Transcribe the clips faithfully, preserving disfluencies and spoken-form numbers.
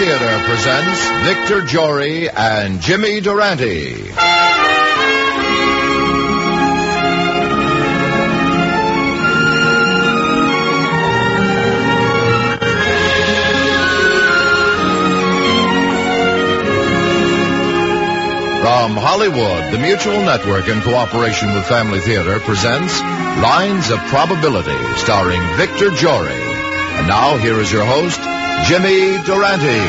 Theater presents Victor Jory and Jimmy Durante. From Hollywood, the Mutual Network, in cooperation with Family Theater, presents Lines of Probability, starring Victor Jory. And now, here is your host, Jimmy Durante.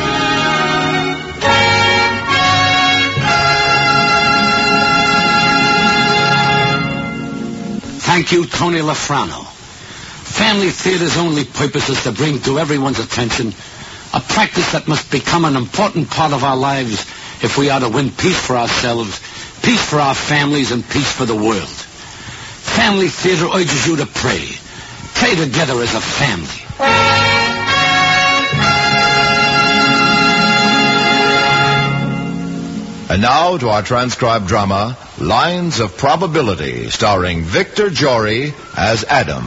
Thank you, Tony Lafrano. Family Theater's only purpose is to bring to everyone's attention a practice that must become an important part of our lives if we are to win peace for ourselves, peace for our families, and peace for the world. Family Theater urges you to pray. Pray together as a family. And now to our transcribed drama, Lines of Probability, starring Victor Jory as Adam.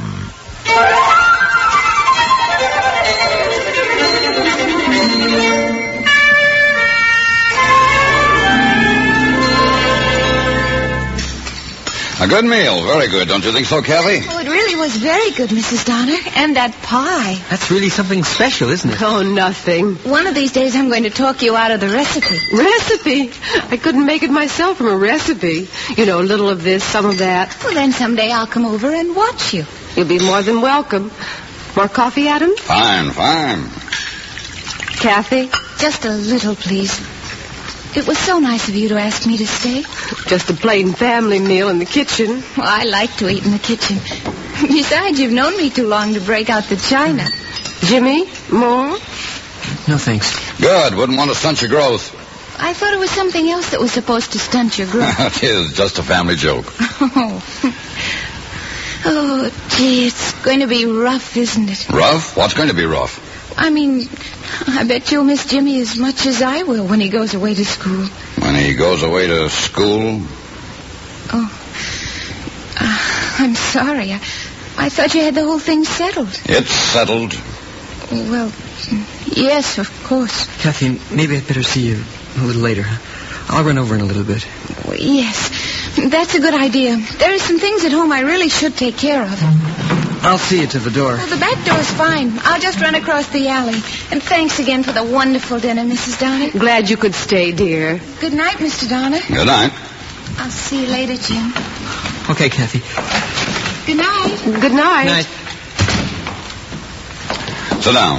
A good meal. Very good. Don't you think so, Kathy? Oh, it really was very good, Missus Donner. And that pie. That's really something special, isn't it? Oh, nothing. One of these days I'm going to talk you out of the recipe. Recipe? I couldn't make it myself from a recipe. You know, a little of this, some of that. Well, then someday I'll come over and watch you. You'll be more than welcome. More coffee, Adam? Fine, fine. Kathy? Just a little, please. It was so nice of you to ask me to stay. Just a plain family meal in the kitchen. Well, I like to eat in the kitchen. Besides, you've known me too long to break out the china. Jimmy, more? No, thanks. Good. Wouldn't want to stunt your growth. I thought it was something else that was supposed to stunt your growth. It is just a family joke. Oh. Oh, gee, it's going to be rough, isn't it? Rough? What's going to be rough? I mean, I bet you'll miss Jimmy as much as I will when he goes away to school. When he goes away to school? Oh. Uh, I'm sorry. I, I thought you had the whole thing settled. It's settled. Well, yes, of course. Kathy, maybe I'd better see you a little later. I'll run over in a little bit. Well, yes, that's a good idea. There are some things at home I really should take care of. I'll see you to the door. Well, the back door's fine. I'll just run across the alley. And thanks again for the wonderful dinner, Missus Donner. Glad you could stay, dear. Good night, Mister Donner. Good night. I'll see you later, Jim. Okay, Kathy. Good night. Good night. Good night. Sit down.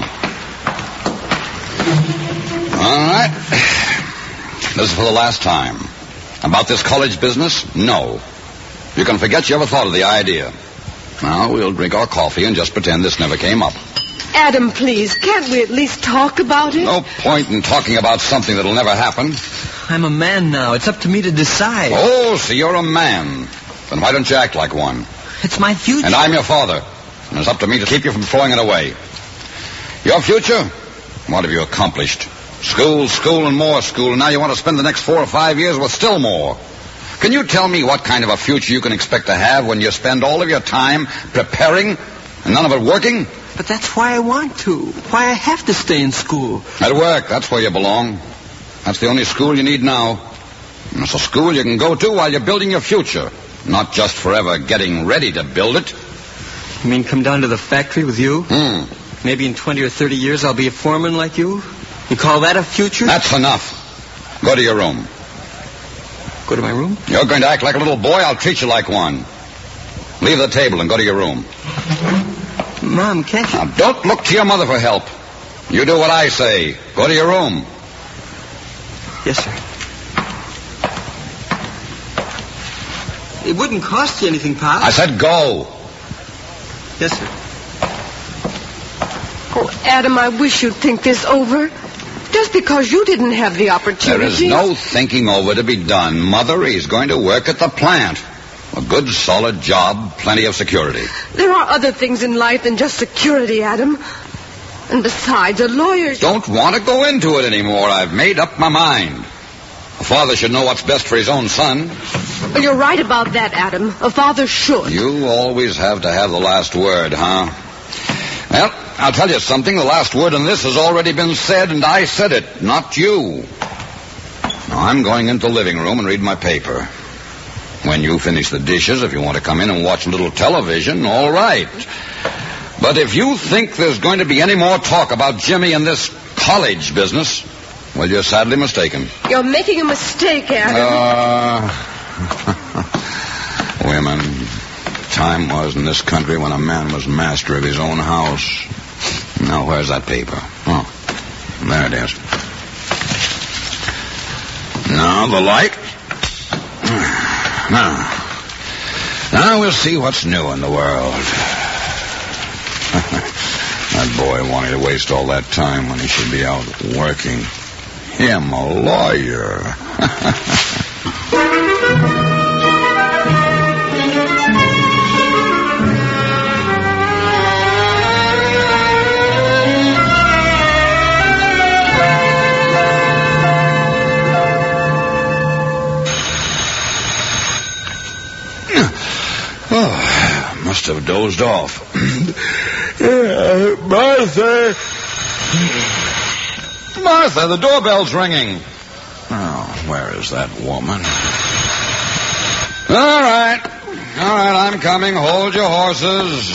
All right. This is for the last time. About this college business? No. You can forget you ever thought of the idea. Now, we'll drink our coffee and just pretend this never came up. Adam, please, can't we at least talk about it? No point in talking about something that'll never happen. I'm a man now. It's up to me to decide. Oh, so you're a man. Then why don't you act like one? It's my future. And I'm your father. And it's up to me to keep you from throwing it away. Your future? What have you accomplished? School, school, and more school. And now you want to spend the next four or five years with still more. Can you tell me what kind of a future you can expect to have when you spend all of your time preparing and none of it working? But that's why I want to. Why I have to stay in school. At work, that's where you belong. That's the only school you need now. And it's a school you can go to while you're building your future. Not just forever getting ready to build it. You mean come down to the factory with you? Hmm. Maybe in twenty or thirty years I'll be a foreman like you? You call that a future? That's enough. Go to your room. Go to my room? You're going to act like a little boy, I'll treat you like one. Leave the table and go to your room. Mom, can't you... Now, don't look to your mother for help. You do what I say. Go to your room. Yes, sir. It wouldn't cost you anything, Pop. I said go. Yes, sir. Oh, Adam, I wish you'd think this over. Just because you didn't have the opportunity. There is no thinking over to be done. Mother, he's going to work at the plant. A good, solid job, plenty of security. There are other things in life than just security, Adam. And besides, a lawyer's... Don't want to go into it anymore. I've made up my mind. A father should know what's best for his own son. Well, you're right about that, Adam. A father should. You always have to have the last word, huh? Well, I'll tell you something. The last word on this has already been said, and I said it, not you. Now, I'm going into the living room and read my paper. When you finish the dishes, if you want to come in and watch a little television, all right. But if you think there's going to be any more talk about Jimmy and this college business, well, you're sadly mistaken. You're making a mistake, Adam. Uh, women, time was in this country when a man was master of his own house. Now, where's that paper? Oh, there it is. Now, the light. Now, now we'll see what's new in the world. That boy wanted to waste all that time when he should be out working. Him, a lawyer. Oh, must have dozed off. uh, Martha! Martha, the doorbell's ringing. Oh, where is that woman? All right. All right, I'm coming. Hold your horses.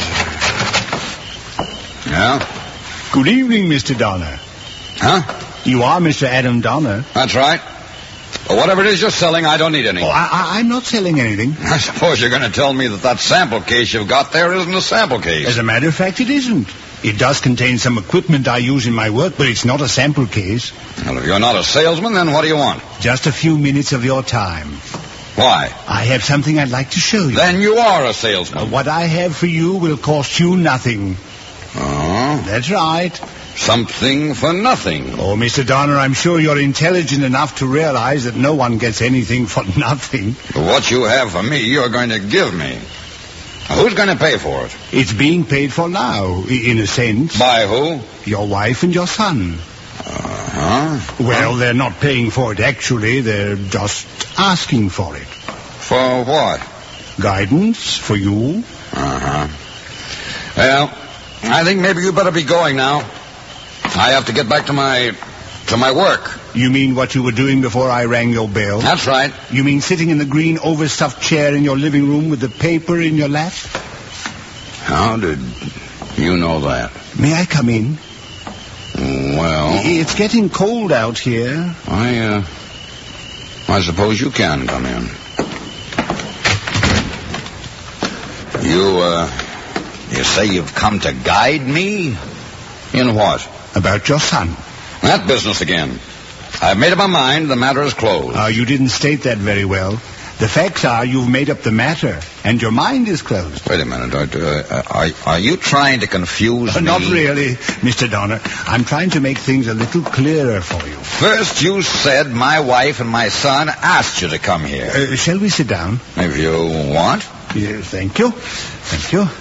Yeah? Good evening, Mister Donner. Huh? You are Mister Adam Donner. That's right. But whatever it is you're selling, I don't need any. Oh, I, I, I'm not selling anything. I suppose you're going to tell me that that sample case you've got there isn't a sample case. As a matter of fact, it isn't. It does contain some equipment I use in my work, but it's not a sample case. Well, if you're not a salesman, then what do you want? Just a few minutes of your time. Why? I have something I'd like to show you. Then you are a salesman. Uh, what I have for you will cost you nothing. Oh? That's right. Something for nothing. Oh, Mister Donner, I'm sure you're intelligent enough to realize that no one gets anything for nothing. What you have for me, you're going to give me. Now, who's going to pay for it? It's being paid for now, in a sense. By who? Your wife and your son. Uh-huh. Well, they're not paying for it, actually. They're just asking for it. For what? Guidance for you. Uh-huh. Well, I think maybe you better be going now. I have to get back to my to my work. You mean what you were doing before I rang your bell? That's right. You mean sitting in the green overstuffed chair in your living room with the paper in your lap? How did you know that? May I come in? Well... It's getting cold out here. I, uh... I suppose you can come in. You, uh... You say you've come to guide me? In what? About your son. That business again. I've made up my mind. The matter is closed. Uh, you didn't state that very well. The facts are you've made up the matter, and your mind is closed. Wait a minute. Uh, are, are you trying to confuse uh, me? Not really, Mister Donner. I'm trying to make things a little clearer for you. First you said my wife and my son asked you to come here. Uh, shall we sit down? If you want. Yes, thank you. Thank you.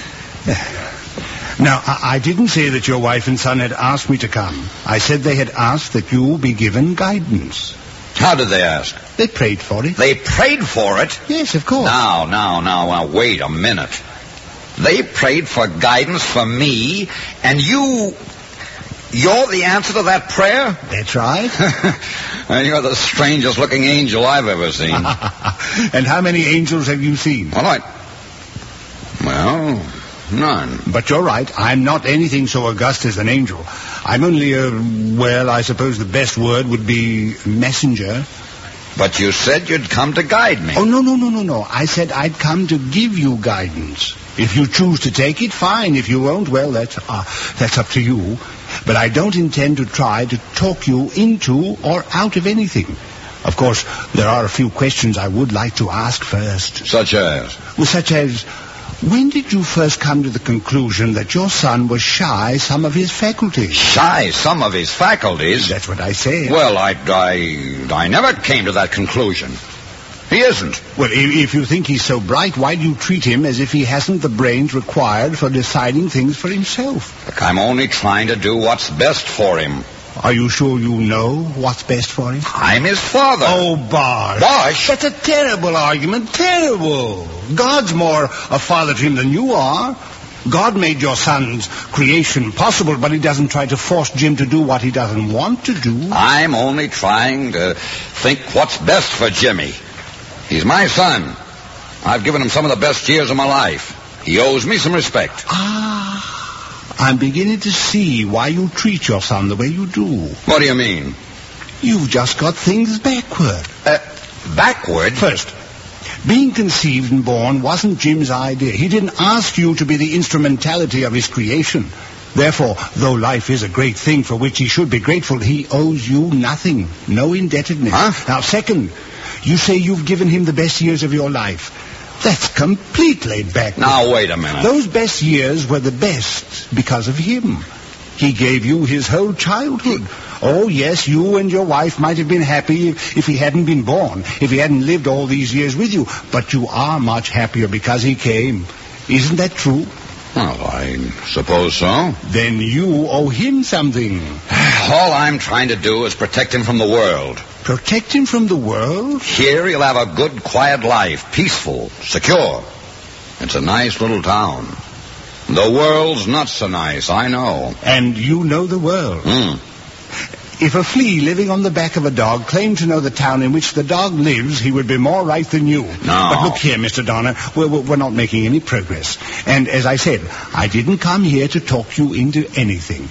Now, I, I didn't say that your wife and son had asked me to come. I said they had asked that you be given guidance. How did they ask? They prayed for it. They prayed for it? Yes, of course. Now, now, now, now, wait a minute. They prayed for guidance for me, and you... You're the answer to that prayer? That's right. And you're the strangest-looking angel I've ever seen. And how many angels have you seen? All right. Well... None. But you're right. I'm not anything so august as an angel. I'm only a, well, I suppose the best word would be messenger. But you said you'd come to guide me. Oh, no, no, no, no, no. I said I'd come to give you guidance. If you choose to take it, fine. If you won't, well, that's, uh, that's up to you. But I don't intend to try to talk you into or out of anything. Of course, there are a few questions I would like to ask first. Such as? Well, such as... When did you first come to the conclusion that your son was shy some of his faculties? Shy some of his faculties? That's what I said. Well, I, I, I never came to that conclusion. He isn't. Well, if, if you think he's so bright, why do you treat him as if he hasn't the brains required for deciding things for himself? Look, I'm only trying to do what's best for him. Are you sure you know what's best for him? I'm his father. Oh, Bosh. Bosh? That's a terrible argument. Terrible. God's more a father to him than you are. God made your son's creation possible, but he doesn't try to force Jim to do what he doesn't want to do. I'm only trying to think what's best for Jimmy. He's my son. I've given him some of the best years of my life. He owes me some respect. Ah, I'm beginning to see why you treat your son the way you do. What do you mean? You've just got things backward. Uh, backward? First, being conceived and born wasn't Jim's idea. He didn't ask you to be the instrumentality of his creation. Therefore, though life is a great thing for which he should be grateful, he owes you nothing. No indebtedness. Huh? Now, second, you say you've given him the best years of your life. That's completely backward. Now, wait a minute. Those best years were the best because of him. He gave you his whole childhood. Oh, yes, you and your wife might have been happy if he hadn't been born, if he hadn't lived all these years with you. But you are much happier because he came. Isn't that true? Well, I suppose so. Then you owe him something. All I'm trying to do is protect him from the world. Protect him from the world? Here he'll have a good, quiet life, peaceful, secure. It's a nice little town. The world's not so nice, I know. And you know the world. Mm. If a flea living on the back of a dog claimed to know the town in which the dog lives, he would be more right than you. No. But look here, Mister Donner, we're, we're not making any progress. And as I said, I didn't come here to talk you into anything.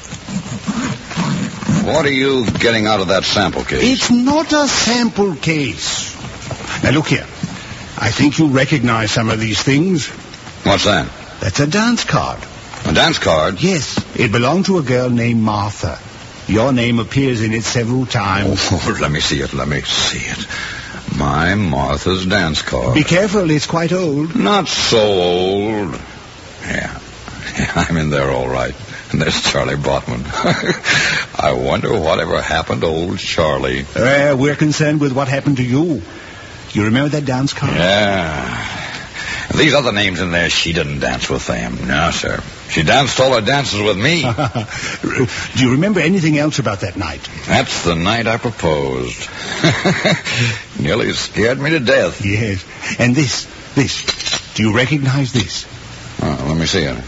What are you getting out of that sample case? It's not a sample case. Now look here. I think you recognize some of these things. What's that? That's a dance card. A dance card? Yes. It belonged to a girl named Martha. Your name appears in it several times. Oh, let me see it. Let me see it. My Martha's dance card. Be careful. It's quite old. Not so old. Yeah. yeah I'm in there all right. And there's Charlie Botman. I wonder whatever happened to old Charlie. Uh, we're concerned with what happened to you. You remember that dance card? Yeah. These other names in there, she didn't dance with them. No, sir. She danced all her dances with me. Do you remember anything else about that night? That's the night I proposed. Nearly scared me to death. Yes. And this, this. Do you recognize this? Uh, let me see it.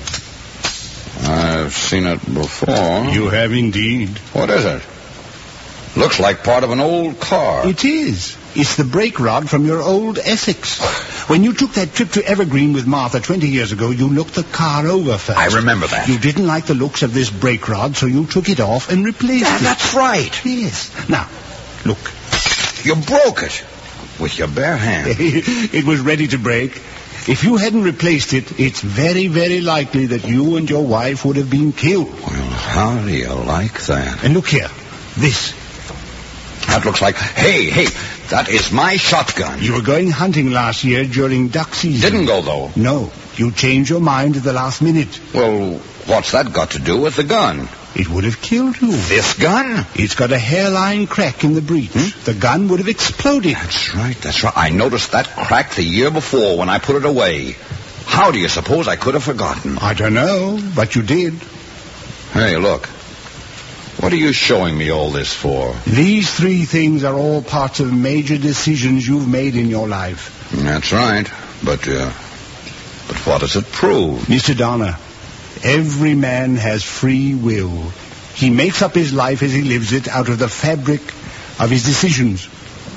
I've seen it before. You have indeed. What is it? Looks like part of an old car. It is. It's the brake rod from your old Essex. When you took that trip to Evergreen with Martha twenty years ago, you looked the car over first. I remember that. You didn't like the looks of this brake rod, so you took it off and replaced that, it. That's right. Yes. Now, look. You broke it with your bare hand. It was ready to break. If you hadn't replaced it, it's very, very likely that you and your wife would have been killed. Well, how do you like that? And look here. This. That looks like... Hey, hey, that is my shotgun. You were going hunting last year during duck season. Didn't go, though. No. You changed your mind at the last minute. Well, what's that got to do with the gun? It would have killed you. This gun? It's got a hairline crack in the breech. Hmm? The gun would have exploded. That's right, that's right. I noticed that crack the year before when I put it away. How do you suppose I could have forgotten? I don't know, but you did. Hey, look. What are you showing me all this for? These three things are all parts of major decisions you've made in your life. That's right. But, uh, but what does it prove? Mister Donner, every man has free will. He makes up his life as he lives it out of the fabric of his decisions.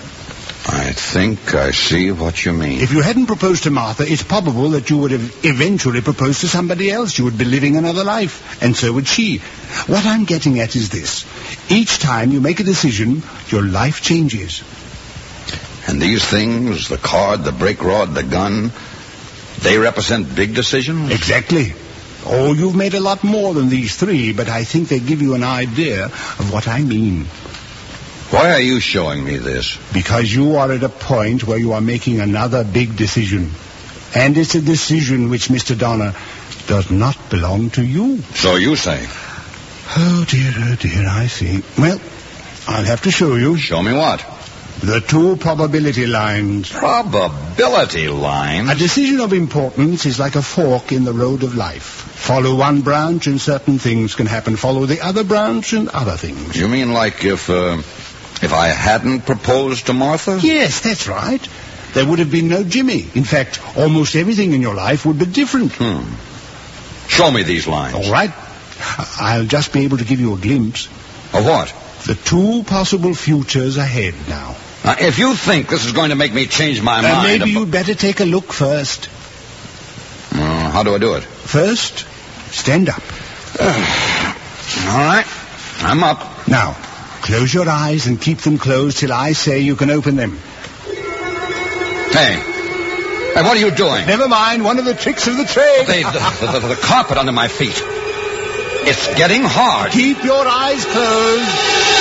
I think I see what you mean. If you hadn't proposed to Martha, it's probable that you would have eventually proposed to somebody else. You would be living another life, and so would she. What I'm getting at is this. Each time you make a decision, your life changes. And these things, the card, the brake rod, the gun, they represent big decisions? Exactly. Oh, you've made a lot more than these three, but I think they give you an idea of what I mean. Why are you showing me this? Because you are at a point where you are making another big decision. And it's a decision which, Mister Donner, does not belong to you. So you say. Oh, dear, oh, dear, I see. Well, I'll have to show you. Show me what? The two probability lines. Probability lines? A decision of importance is like a fork in the road of life. Follow one branch and certain things can happen. Follow the other branch and other things. You mean like if, uh, if I hadn't proposed to Martha? Yes, that's right. There would have been no Jimmy. In fact, almost everything in your life would be different. Hmm. Show me these lines. All right. I'll just be able to give you a glimpse. Of what? The two possible futures ahead now. Now, if you think this is going to make me change my Uh, mind... maybe ab- you'd better take a look first. Uh, how do I do it? First, stand up. All right. I'm up. Now, close your eyes and keep them closed till I say you can open them. Hey. Hey, what are you doing? Never mind, one of the tricks of the trade. They, the, the, the, the carpet under my feet. It's getting hard. Keep your eyes closed.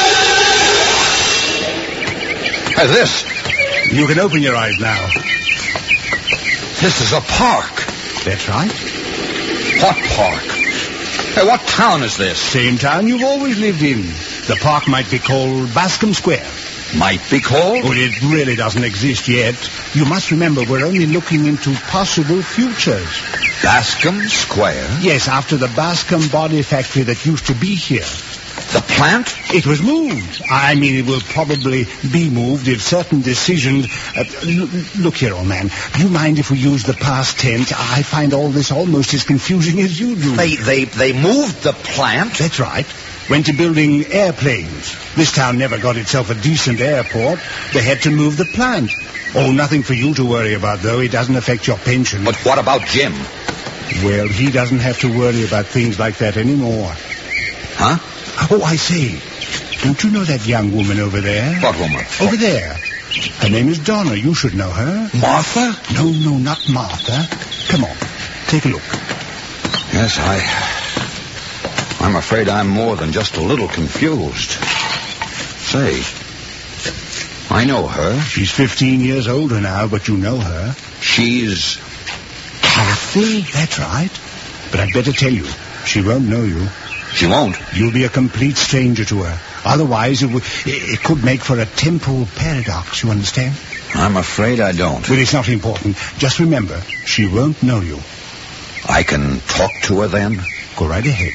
Hey, this. You can open your eyes now. This is a park. That's right. What park? Hey, what town is this? Same town you've always lived in. The park might be called Bascom Square. Might be called? Well, it really doesn't exist yet. You must remember we're only looking into possible futures. Bascom Square? Yes, after the Bascom body factory that used to be here. The plant? It was moved. I mean, it will probably be moved if certain decisions... Uh, l- look here, old man. Do you mind if we use the past tense? I find all this almost as confusing as you do. They, they, they moved the plant? That's right. Went to building airplanes. This town never got itself a decent airport. They had to move the plant. Oh, nothing for you to worry about, though. It doesn't affect your pension. But what about Jim? Well, he doesn't have to worry about things like that anymore. Huh? Oh, I say, don't you know that young woman over there? What woman? Over there. Her name is Donna. You should know her. Martha? No, no, not Martha. Come on, take a look. Yes, I... I'm afraid I'm more than just a little confused. Say, I know her. She's fifteen years older now, but you know her. She's... Kathy? That's right. But I'd better tell you, she won't know you. She won't? You'll be a complete stranger to her. Otherwise, it, w- it could make for a temporal paradox, you understand? I'm afraid I don't. Well, it's not important. Just remember, she won't know you. I can talk to her then? Go right ahead.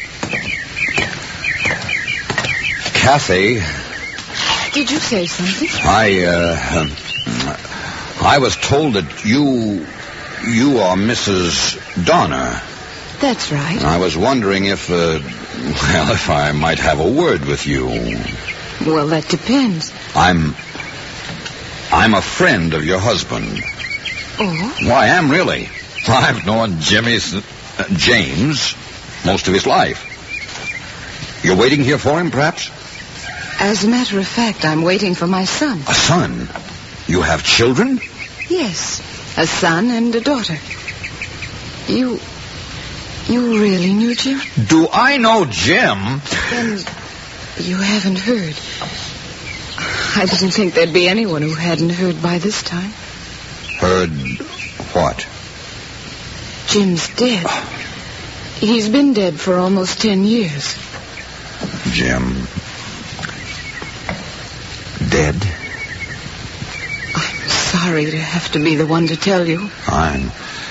Kathy, Did you say something? I, uh... um, I was told that you... You are Missus Donner. That's right. I was wondering if, uh... Well, if I might have a word with you. Well, that depends. I'm... I'm a friend of your husband. Oh? Well, I am, really. I've known Jimmy... Uh, James most of his life. You're waiting here for him, perhaps? As a matter of fact, I'm waiting for my son. A son? You have children? Yes, a son and a daughter. You... You really knew Jim? Do I know Jim? Then you haven't heard. I didn't think there'd be anyone who hadn't heard by this time. Heard what? Jim's dead. He's been dead for almost ten years. Jim. Dead? I'm sorry to have to be the one to tell you. I'm...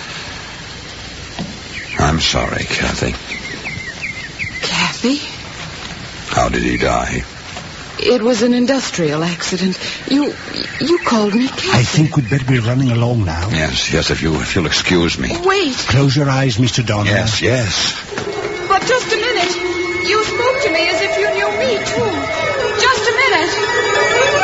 I'm sorry, Kathy. Kathy? How did he die? It was an industrial accident. You you called me Kathy. I think we'd better be running along now. Yes, yes, if, you, if you'll excuse me. Wait. Close your eyes, Mister Donner. Yes, yes. But just a minute. You spoke to me as if you knew me, too. Just a minute.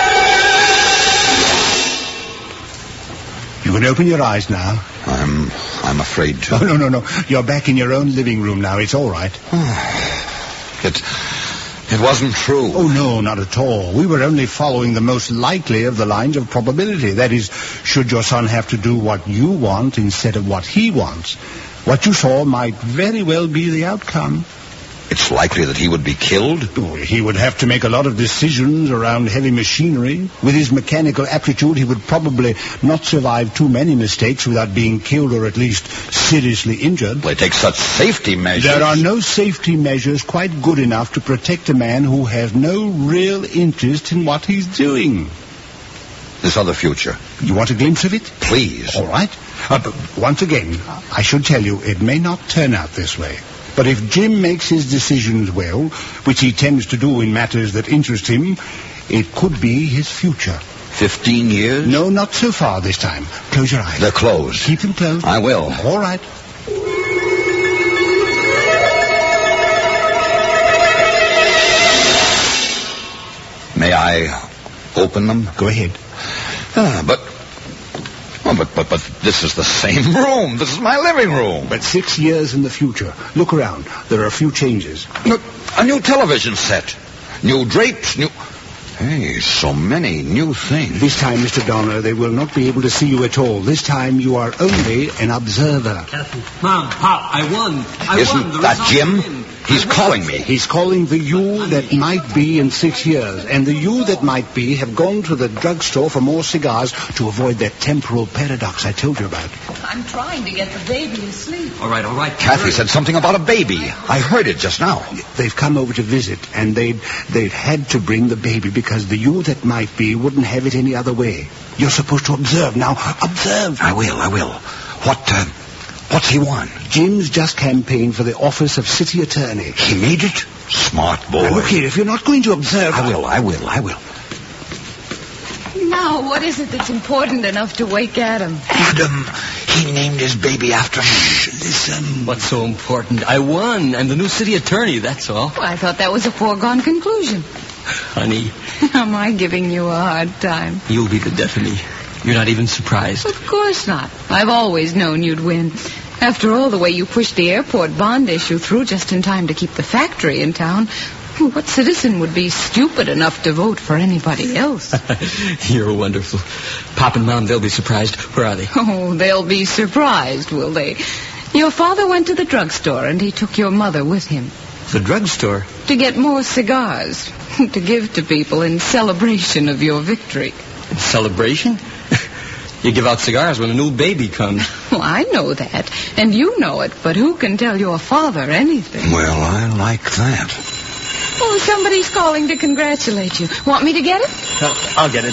You can open your eyes now. I'm... I'm afraid to. Oh, no, no, no. You're back in your own living room now. It's all right. It... It wasn't true. Oh, no, not at all. We were only following the most likely of the lines of probability. That is, should your son have to do what you want instead of what he wants, what you saw might very well be the outcome. It's likely that he would be killed? Oh, he would have to make a lot of decisions around heavy machinery. With his mechanical aptitude, he would probably not survive too many mistakes without being killed or at least seriously injured. They take such safety measures. There are no safety measures quite good enough to protect a man who has no real interest in what he's doing. This other future. You want a glimpse of it? Please. All right. Uh, but once again, I should tell you, it may not turn out this way. But if Jim makes his decisions well, which he tends to do in matters that interest him, it could be his future. Fifteen years? No, not so far this time. Close your eyes. They're closed. Keep them closed. I will. All right. May I open them? Go ahead. Ah, but, oh, but, but, but this is the same room. This is my living room. But six years in the future. Look around. There are a few changes. Look, a new television set. New drapes, new... Hey, so many new things. This time, Mister Donner, they will not be able to see you at all. This time, you are only an observer. Kathy, Mom, Pop, I won. I Isn't won. The that results Jim? are in. He's I won. calling me. He's calling the you that might be in six years. And the you that might be have gone to the drugstore for more cigars to avoid that temporal paradox I told you about. I'm trying to get the baby asleep. All right, all right. Kathy said something about a baby. I heard it just now. They've come over to visit, and they'd, they'd had to bring the baby because the you that might be wouldn't have it any other way. You're supposed to observe. Now, observe. I will, I will. What, uh, what's he want? Jim's just campaigned for the office of city attorney. He made it? Smart boy. Now, look here, if you're not going to observe... I will, I will, I will. Now, what is it that's important enough to wake Adam? Adam, he named his baby after me. Listen. What's so important? I won. I'm the new city attorney, that's all. Well, I thought that was a foregone conclusion. Honey, Am I giving you a hard time? you'll be the death of me. You're not even surprised. Of course not. I've always known you'd win. After all, the way you pushed the airport bond issue through just in time to keep the factory in town, what citizen would be stupid enough to vote for anybody else? You're wonderful. Pop and Mom, they'll be surprised. Where are they? Oh, they'll be surprised, will they? Your father went to the drugstore and he took your mother with him The drugstore. to get more cigars to give to people in celebration of your victory. Celebration? You give out cigars when a new baby comes. Well, I know that, and you know it, but who can tell your father anything? Well, I like that. Oh, somebody's calling to congratulate you. Want me to get it? Uh, I'll get it.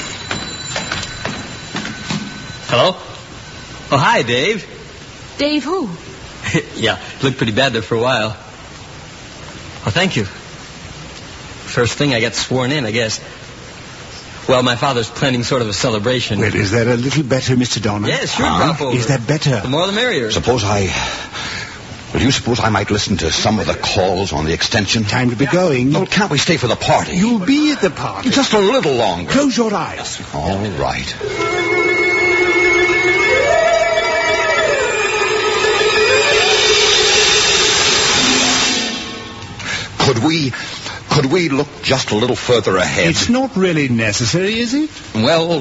Hello? Oh, hi, Dave. Dave who? Yeah, looked pretty bad there for a while. Oh, thank you. First thing, I got sworn in, I guess. Well, my father's planning sort of a celebration. Well, is that a little better, Mister Donner? Yeah, sure, Huh? drop over. Is that better? The more the merrier. Suppose I... Well, do you suppose I might listen to some of the calls on the extension? Time to be going. Well, can't we stay for the party? You'll be at the party. Just a little longer. Close your eyes. All right. Could we... Could we look just a little further ahead? It's not really necessary, is it? Well...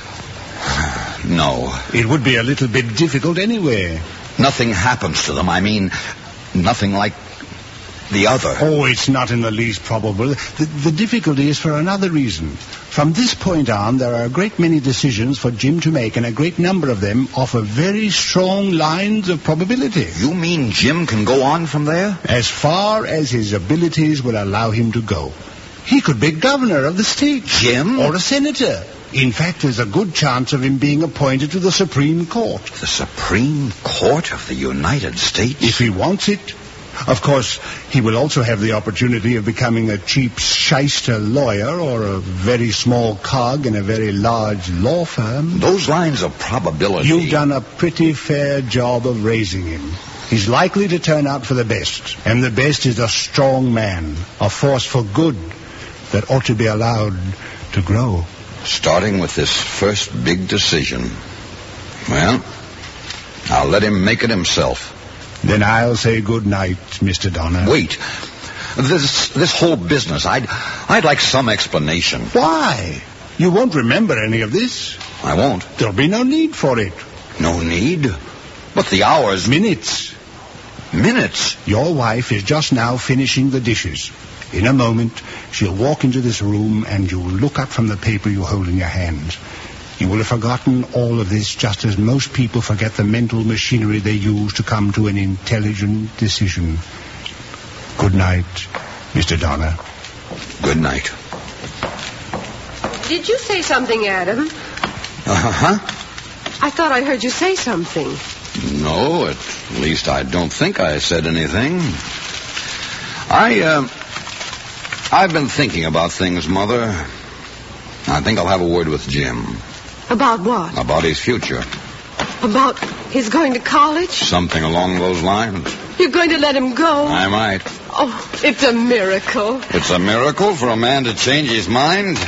No. It would be a little bit difficult anyway. Nothing happens to them. I mean, nothing like the other. Oh, it's not in the least probable. The, the difficulty is for another reason. From this point on, there are a great many decisions for Jim to make, and a great number of them offer very strong lines of probability. You mean Jim can go on from there? As far as his abilities will allow him to go. He could be governor of the state. Jim? Or a senator. In fact, there's a good chance of him being appointed to the Supreme Court. The Supreme Court of the United States? If he wants it. Of course, he will also have the opportunity of becoming a cheap shyster lawyer or a very small cog in a very large law firm. Those lines of probability... You've done a pretty fair job of raising him. He's likely to turn out for the best. And the best is a strong man, a force for good that ought to be allowed to grow. Starting with this first big decision. Well, I'll let him make it himself. Then I'll say good night, Mister Donner. Wait. This this whole business, I'd I'd like some explanation. Why? You won't remember any of this. I won't. There'll be no need for it. No need? But the hours... Minutes. Minutes? Your wife is just now finishing the dishes. In a moment, she'll walk into this room and you'll look up from the paper you hold in your hands. You will have forgotten all of this just as most people forget the mental machinery they use to come to an intelligent decision. Good night, Mister Donner. Good night. Did you say something, Adam? Uh-huh. I thought I heard you say something. No, at least I don't think I said anything. I, uh... I've been thinking about things, Mother. I think I'll have a word with Jim. About what? About his future. About his going to college? Something along those lines. You're going to let him go? I might. Oh, it's a miracle. It's a miracle for a man to change his mind.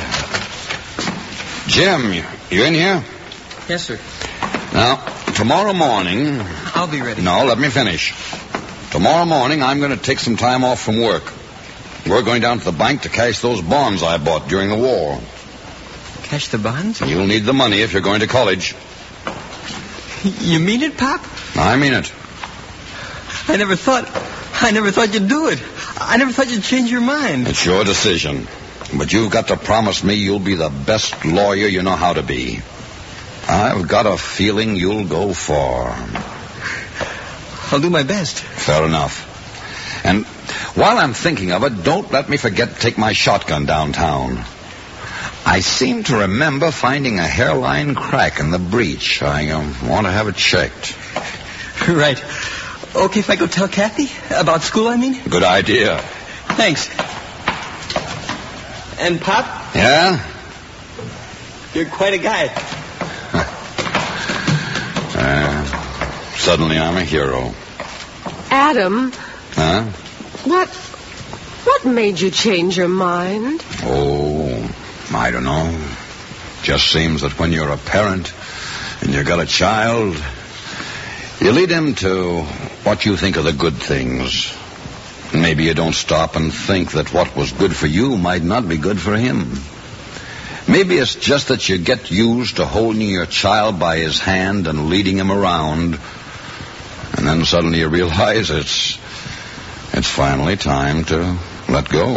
Jim, you, you in here? Yes, sir. Now, tomorrow morning... I'll be ready. No, let me finish. Tomorrow morning, I'm going to take some time off from work. We're going down to the bank to cash those bonds I bought during the war. Cash the bonds? You'll need the money if you're going to college. You mean it, Pop? I mean it. I never thought... I never thought you'd do it. I never thought you'd change your mind. It's your decision. But you've got to promise me you'll be the best lawyer you know how to be. I've got a feeling you'll go far. I'll do my best. Fair enough. And while I'm thinking of it, don't let me forget to take my shotgun downtown. I seem to remember finding a hairline crack in the breech. I um, want to have it checked. Right. Okay if I go tell Kathy? About school, I mean? Good idea. Thanks. And, Pop? Yeah? You're quite a guy. uh, suddenly I'm a hero. Adam. Huh? What... What made you change your mind? Oh, I don't know. Just seems that when you're a parent and you've got a child, you lead him to what you think are the good things. Maybe you don't stop and think that what was good for you might not be good for him. Maybe it's just that you get used to holding your child by his hand and leading him around, and then suddenly you realize it's it's finally time to let go.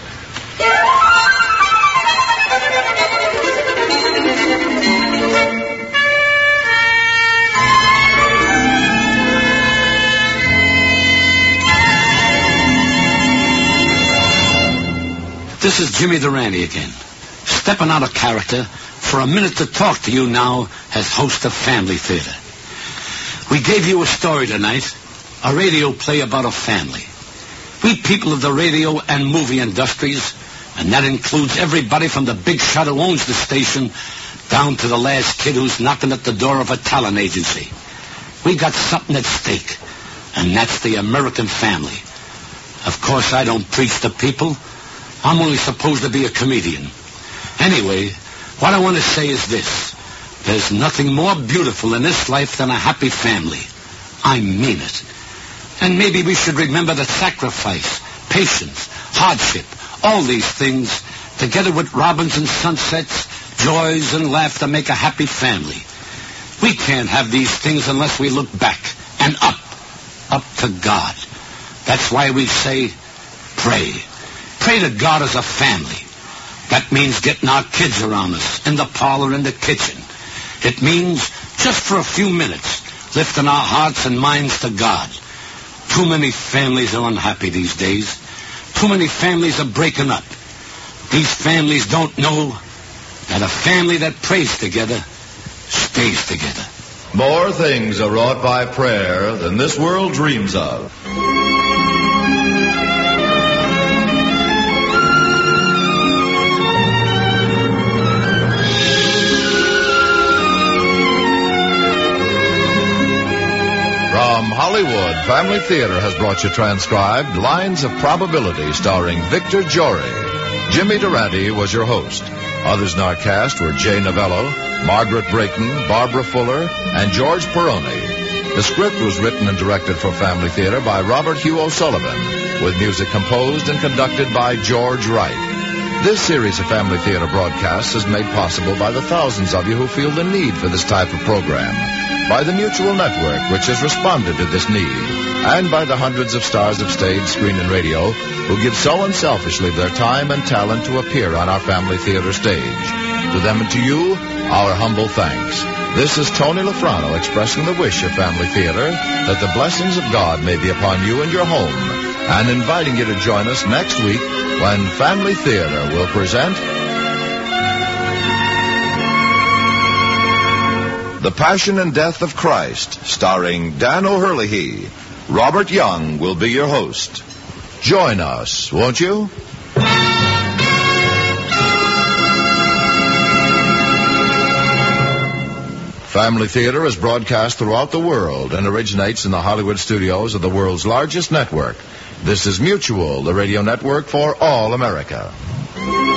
This is Jimmy Durante again, stepping out of character for a minute to talk to you now as host of Family Theater. We gave you a story tonight, a radio play about a family. We people of the radio and movie industries, and that includes everybody from the big shot who owns the station down to the last kid who's knocking at the door of a talent agency. We got something at stake, and that's the American family. Of course, I don't preach to people. I'm only supposed to be a comedian. Anyway, what I want to say is this. There's nothing more beautiful in this life than a happy family. I mean it. And maybe we should remember that sacrifice, patience, hardship, all these things, together with robins and sunsets, joys and laughter, make a happy family. We can't have these things unless we look back and up, up to God. That's why we say, pray. Pray to God as a family. That means getting our kids around us, in the parlor, in the kitchen. It means, just for a few minutes, lifting our hearts and minds to God. Too many families are unhappy these days. Too many families are breaking up. These families don't know that a family that prays together stays together. More things are wrought by prayer than this world dreams of. From Hollywood, Family Theater has brought you transcribed Lines of Probability starring Victor Jory. Jimmy Durante was your host. Others in our cast were Jay Novello, Margaret Brayton, Barbara Fuller, and George Peroni. The script was written and directed for Family Theater by Robert Hugh O'Sullivan, with music composed and conducted by George Wright. This series of Family Theater broadcasts is made possible by the thousands of you who feel the need for this type of program, by the Mutual Network, which has responded to this need, and by the hundreds of stars of stage, screen, and radio who give so unselfishly their time and talent to appear on our Family Theater stage. To them and to you, our humble thanks. This is Tony Lafrano expressing the wish of Family Theater that the blessings of God may be upon you and your home, and inviting you to join us next week when Family Theater will present The Passion and Death of Christ, starring Dan O'Herlihy. Robert Young will be your host. Join us, won't you? Family Theater is broadcast throughout the world and originates in the Hollywood studios of the world's largest network. This is Mutual, the radio network for all America.